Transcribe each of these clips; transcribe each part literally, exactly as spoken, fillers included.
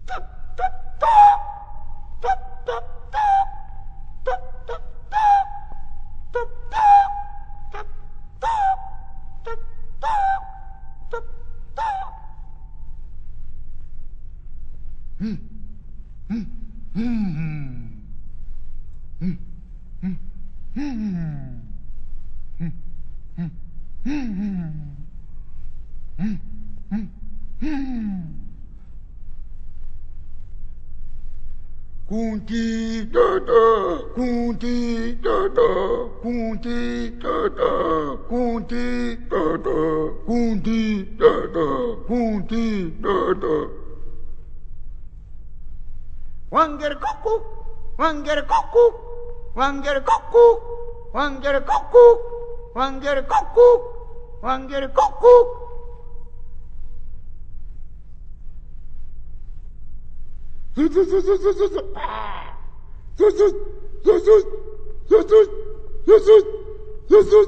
Kunti tata, kunti tata, kunti tata, kunti tata, kunti tata, kunti tata. Wanger kuku, wanger kuku, wanger kuku, wanger kuku, wanger kuku, wanger kuku. Sus sus sus sus sus sus sus sus sus sus sus sus sus sus sus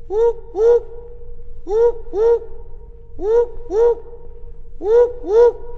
Whoop, whoop, whoop, whoop, whoop, whoop.